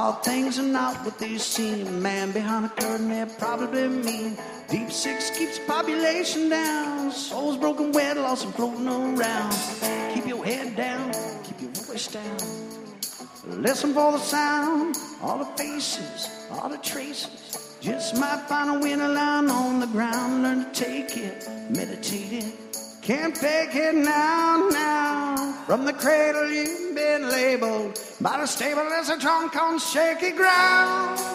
All things are not what they seem. Man behind a curtain, they're probably mean. Deep six keeps population down. Souls broken, wet, lost and floating around. Keep your head down, keep your voice down. Listen for the sound, all the faces, all the traces. Just might find a winner line on the ground. Learn to take it, meditate it. Can't take it now, now. From the cradle you've been labeled by the stable as a drunk on shaky ground.